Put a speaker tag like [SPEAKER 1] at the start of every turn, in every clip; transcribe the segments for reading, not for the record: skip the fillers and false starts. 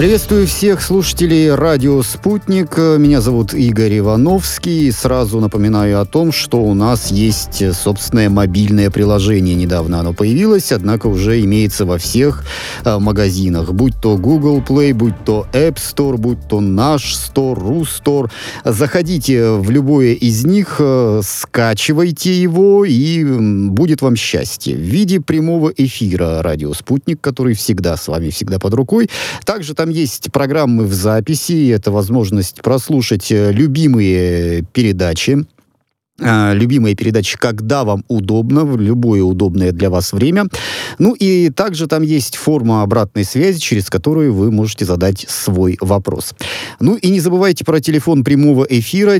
[SPEAKER 1] Приветствую всех слушателей радио «Спутник». Меня зовут Игорь Ивановский. Сразу напоминаю о том, что у нас есть собственное мобильное приложение. Недавно оно появилось, однако уже имеется во всех магазинах. Будь то Google Play, будь то App Store, будь то наш Store, Рустор. Заходите в любое из них, скачивайте его, и будет вам счастье. В виде прямого эфира радио «Спутник», который всегда с вами, всегда под рукой. Также там есть программы в записи, это возможность прослушать любимые передачи, когда вам удобно, в любое удобное для вас время. Ну и также там есть форма обратной связи, через которую вы можете задать свой вопрос. Ну и не забывайте про телефон прямого эфира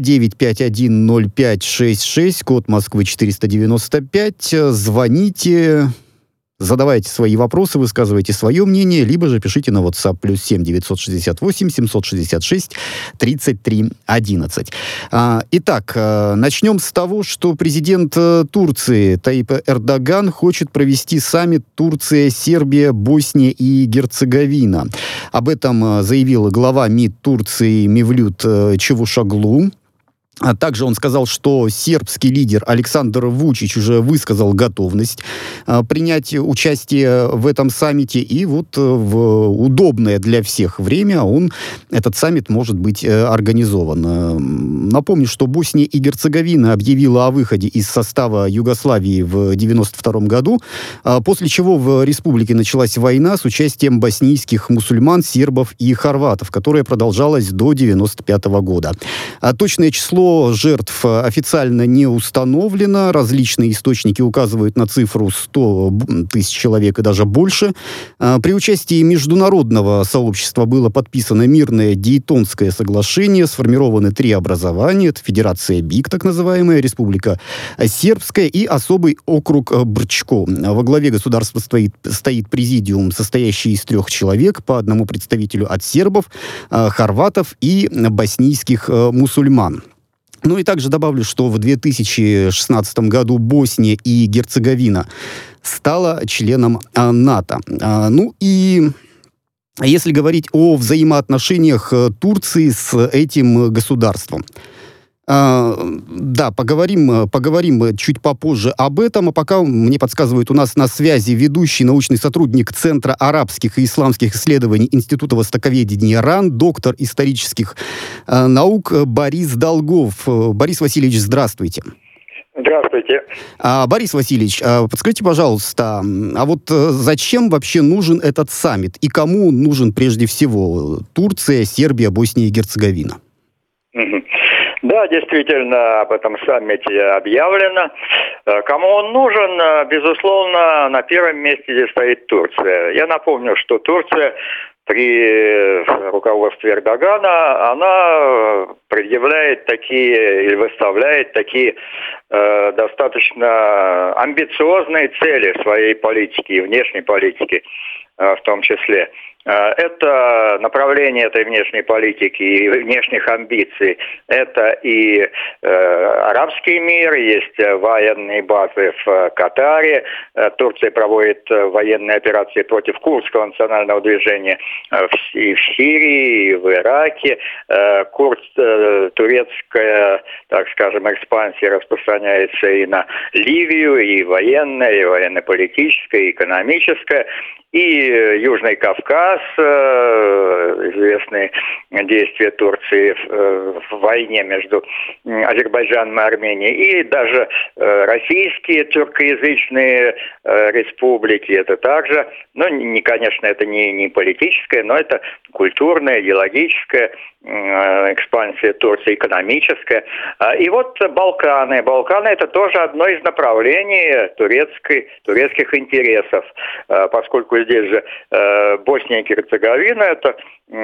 [SPEAKER 1] 951-0566, код Москвы 495. Звоните, задавайте свои вопросы, высказывайте свое мнение, либо же пишите на WhatsApp +7 968 766 33 11. Итак, начнем с того, что президент Турции Таyyip Эрдоган хочет провести саммит Турция, Сербия, Босния и Герцеговина. Об этом заявил глава МИД Турции Мевлют Чавушоглу. Также он сказал, что сербский лидер Александр Вучич уже высказал готовность принять участие в этом саммите, и вот в удобное для всех время этот саммит может быть организован. Напомню, что Босния и Герцеговина объявила о выходе из состава Югославии в 1992 году, после чего в республике началась война с участием боснийских мусульман, сербов и хорватов, которая продолжалась до 1995 года. Точное число жертв официально не установлено. Различные источники указывают на цифру 100 тысяч человек и даже больше. При участии международного сообщества было подписано мирное Дейтонское соглашение, сформированы 3 образования. Это Федерация БИК, так называемая, Республика Сербская и особый округ Брчко. Во главе государства стоит президиум, состоящий из 3 человек, по одному представителю от сербов, хорватов и боснийских мусульман. Ну и также добавлю, что в 2016 году Босния и Герцеговина стала членом НАТО. Ну и если говорить о взаимоотношениях Турции с этим государством, да, поговорим чуть попозже об этом, а пока мне подсказывает, у нас на связи ведущий научный сотрудник Центра арабских и исламских исследований Института востоковедения РАН, доктор исторических наук Борис Долгов. Борис Васильевич, здравствуйте.
[SPEAKER 2] Здравствуйте.
[SPEAKER 1] Борис Васильевич, подскажите, пожалуйста, а вот зачем вообще нужен этот саммит и кому нужен прежде всего? Турция, Сербия, Босния и Герцеговина?
[SPEAKER 2] Да, действительно, об этом саммите объявлено. Кому он нужен, безусловно, на первом месте здесь стоит Турция. Я напомню, что Турция при руководстве Эрдогана, она предъявляет такие или выставляет такие достаточно амбициозные цели своей политики и внешней политики в том числе. Это направление этой внешней политики и внешних амбиций. Это и арабский мир, есть военные базы в Катаре. Турция проводит военные операции против курдского национального движения и в Сирии, и в Ираке. Турецкая, так скажем, экспансия распространяется и на Ливию, и военно-политическая, и экономическая. И Южный Кавказ, известные действия Турции в войне между Азербайджаном и Арменией, и даже российские тюркоязычные республики, это также, конечно, это не политическая, но это культурная, идеологическая экспансия Турции, экономическая. И вот Балканы. Балканы — это тоже одно из направлений турецких интересов, поскольку здесь же Босния и Герцеговина — это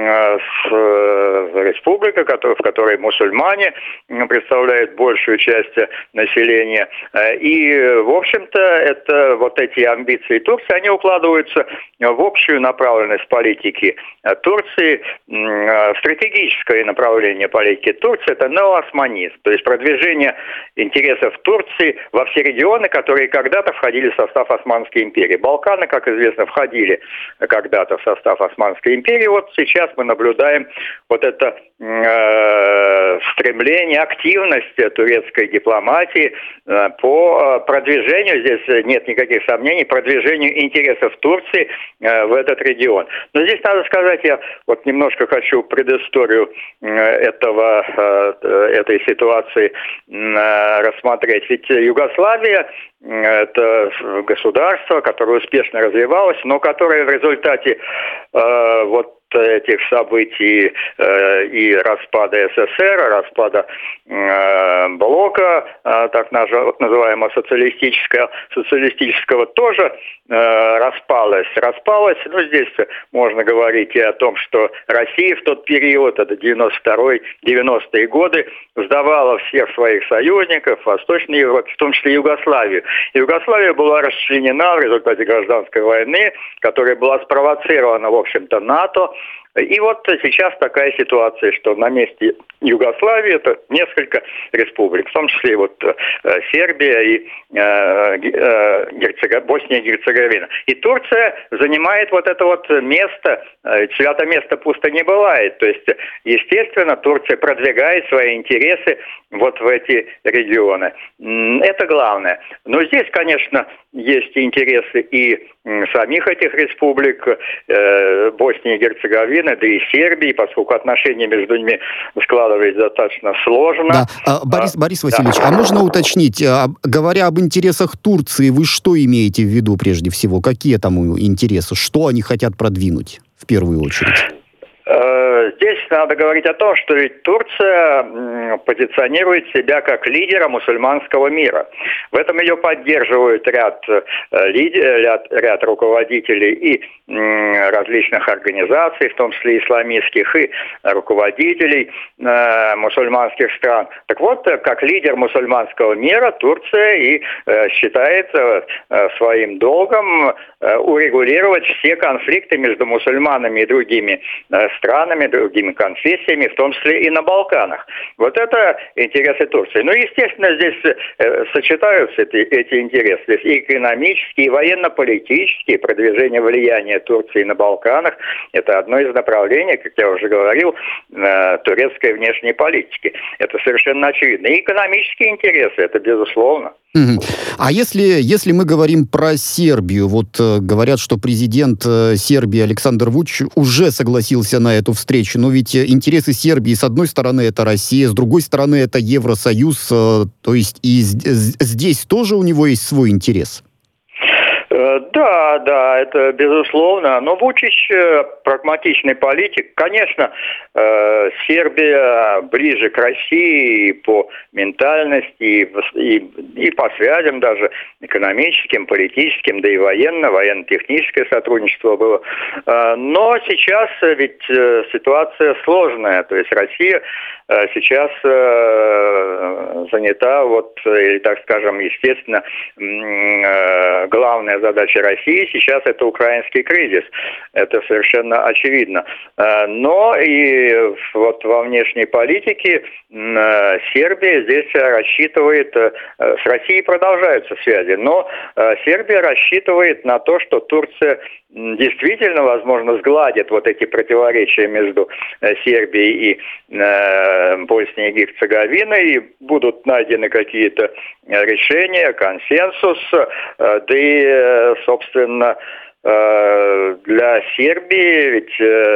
[SPEAKER 2] республика, в которой мусульмане представляют большую часть населения. И, в общем-то, это вот эти амбиции Турции, они укладываются в общую направленность политики Турции. Стратегическое направление политики Турции — это неоосманизм, то есть продвижение интересов интересов Турции во все регионы, которые когда-то входили в состав Османской империи. Балканы, как известно, входили когда-то в состав Османской империи. Вот сейчас мы наблюдаем вот это стремление, активность турецкой дипломатии по продвижению, здесь нет никаких сомнений, продвижению интересов Турции в этот регион. Но здесь надо сказать, я вот немножко хочу предысторию этой ситуации рассмотреть. Ведь Югославия – это государство, которое успешно развивалось, но которое в результате вот этих событий и распада СССР, распада блока, так называемого социалистического, тоже распалась. Ну, здесь можно говорить и о том, что Россия в тот период, это 90-е годы, сдавала всех своих союзников в Восточной Европе, в том числе Югославию. Югославия была расчленена в результате гражданской войны, которая была спровоцирована, в общем-то, НАТО. И вот сейчас такая ситуация, что на месте Югославии это несколько республик, в том числе вот Сербия и Босния и Герцеговина. И Турция занимает вот это вот место, свято место пусто не бывает. То есть, естественно, Турция продвигает свои интересы вот в эти регионы. Это главное. Но здесь, конечно, есть интересы и самих этих республик, Боснии и Герцеговины, да и Сербии, поскольку отношения между ними складываются достаточно сложно.
[SPEAKER 1] Да. Борис Васильевич, а можно уточнить, говоря об интересах Турции, вы что имеете в виду прежде всего? Какие там интересы? Что они хотят продвинуть в первую очередь?
[SPEAKER 2] Здесь надо говорить о том, что ведь Турция позиционирует себя как лидера мусульманского мира. В этом ее поддерживают ряд руководителей и различных организаций, в том числе исламистских, и руководителей мусульманских стран. Так вот, как лидер мусульманского мира Турция и считает своим долгом урегулировать все конфликты между мусульманами и другими странами, другими конфессиями, в том числе и на Балканах. Вот это интересы Турции. Ну, естественно, здесь сочетаются эти интересы. Здесь и экономические, и военно-политические, продвижение влияния Турции на Балканах. Это одно из направлений, как я уже говорил, турецкой внешней политики. Это совершенно очевидно. И экономические интересы, это безусловно.
[SPEAKER 1] А если мы говорим про Сербию, вот говорят, что президент Сербии Александр Вучич уже согласился на эту встречу, но ведь интересы Сербии, с одной стороны, это Россия, с другой стороны, это Евросоюз, то есть и здесь тоже у него есть свой интерес?
[SPEAKER 2] Да, это безусловно. Но Вучич прагматичный политик. Конечно, Сербия ближе к России и по ментальности, и по связям даже экономическим, политическим, да и военно-техническое сотрудничество было. Но сейчас ведь ситуация сложная. То есть Россия сейчас занята, или, так скажем, естественно, главная задача России сейчас это украинский кризис. Это совершенно очевидно. Но и вот во внешней политике Сербия здесь рассчитывает, с Россией продолжаются связи, но Сербия рассчитывает на то, что Турция действительно, возможно, сгладит вот эти противоречия между Сербией и Боснией и Герцеговиной, и будут найдены какие-то решения, консенсус, да и, собственно, для Сербии ведь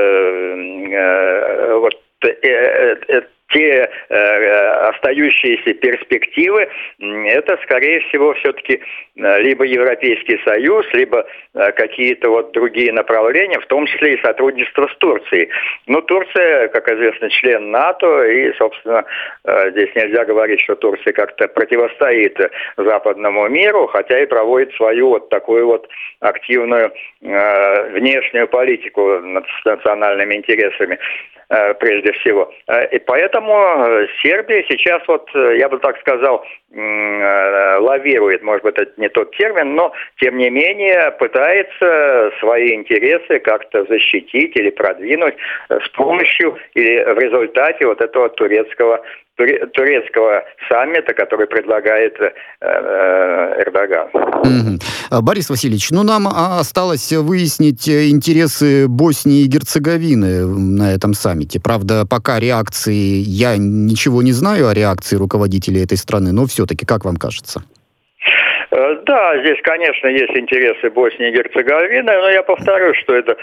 [SPEAKER 2] те остающиеся перспективы, это, скорее всего, все-таки либо Европейский Союз, либо какие-то вот другие направления, в том числе и сотрудничество с Турцией. Но Турция, как известно, член НАТО, и, собственно, здесь нельзя говорить, что Турция как-то противостоит западному миру, хотя и проводит свою вот такую вот активную внешнюю политику с национальными интересами. прежде всего. И поэтому Сербия сейчас, вот, я бы так сказал, лавирует, может быть, это не тот термин, но, тем не менее, пытается свои интересы как-то защитить или продвинуть с помощью или в результате вот этого турецкого саммита, который предлагает Эрдоган.
[SPEAKER 1] Борис Васильевич, нам осталось выяснить интересы Боснии и Герцеговины на этом саммите. Правда, пока реакции, я ничего не знаю о реакции руководителей этой страны, но все-таки, как вам кажется?
[SPEAKER 2] Да, здесь, конечно, есть интересы Боснии и Герцеговины, но я повторю, что это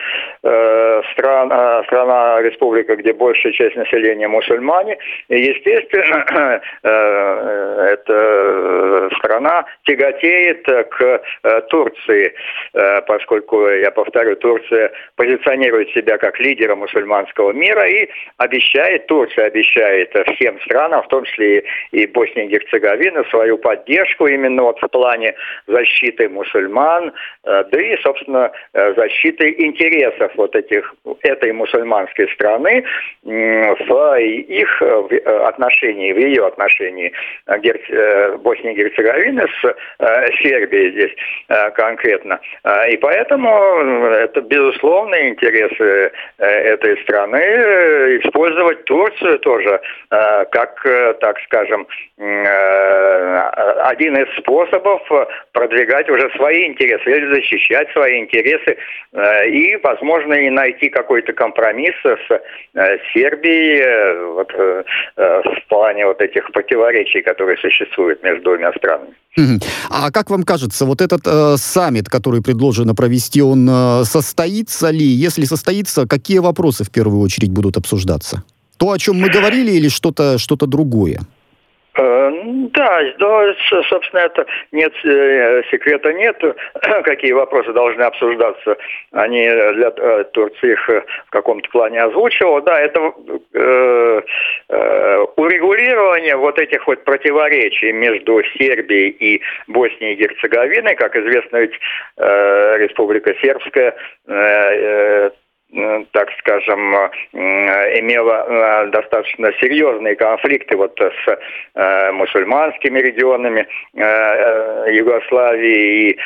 [SPEAKER 2] республика, где большая часть населения мусульмане, и, естественно, эта страна тяготеет к Турции, поскольку, я повторю, Турция позиционирует себя как лидера мусульманского мира и Турция обещает всем странам, в том числе и Боснии и Герцеговины, свою поддержку именно вот в плане защиты мусульман, да и, собственно, защиты интересов вот этой мусульманской страны в их отношении, в ее отношении Боснии и Герцеговины с Сербией здесь конкретно. И поэтому это безусловные интересы этой страны использовать Турцию тоже как, так скажем, один из способов продвигать уже свои интересы или защищать свои интересы и, возможно, и найти какой-то компромисс с Сербией в плане вот этих противоречий, которые существуют между двумя странами.
[SPEAKER 1] А как вам кажется, вот этот саммит, который предложено провести, он состоится ли? Если состоится, какие вопросы в первую очередь будут обсуждаться? То, о чем мы говорили, или что-то другое?
[SPEAKER 2] Да, собственно, это нет, секрета нет, какие вопросы должны обсуждаться. Они для Турции их в каком-то плане озвучивал. Да, это урегулирование вот этих вот противоречий между Сербией и Боснией и Герцеговиной. Как известно, ведь Республика Сербская так скажем, имела достаточно серьезные конфликты вот с мусульманскими регионами Югославии, и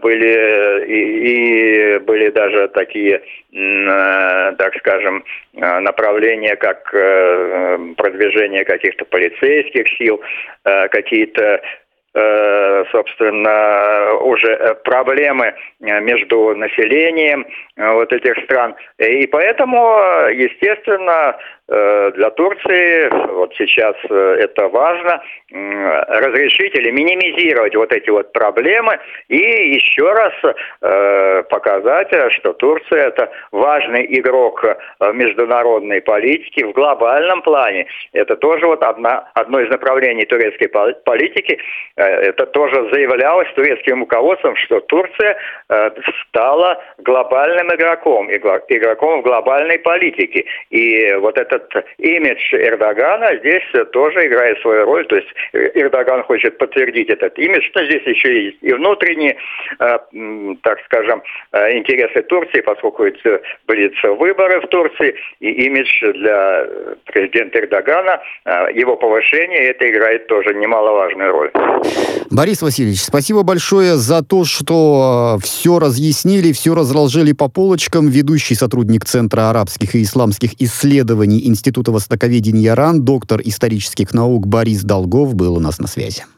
[SPEAKER 2] были даже такие, так скажем, направления, как продвижение каких-то полицейских сил, какие-то, собственно, уже проблемы между населением вот этих стран. И поэтому, естественно, для Турции вот сейчас это важно разрешить или минимизировать вот эти вот проблемы и еще раз показать, что Турция — это важный игрок в международной политике, в глобальном плане. Это тоже вот одно из направлений турецкой политики. Это тоже заявлялось турецким руководством, что Турция стала глобальным игроком в глобальной политике. И вот этот имидж Эрдогана здесь тоже играет свою роль. То есть Эрдоган хочет подтвердить этот имидж, но здесь еще есть и внутренние, так скажем, интересы Турции, поскольку близятся выборы в Турции, и имидж для президента Эрдогана, его повышение, это играет тоже немаловажную роль.
[SPEAKER 1] Борис Васильевич, спасибо большое за то, что все разъяснили, все разложили по полочкам. Ведущий сотрудник Центра арабских и исламских исследований Института востоковедения РАН, доктор исторических наук Борис Долгов был у нас на связи.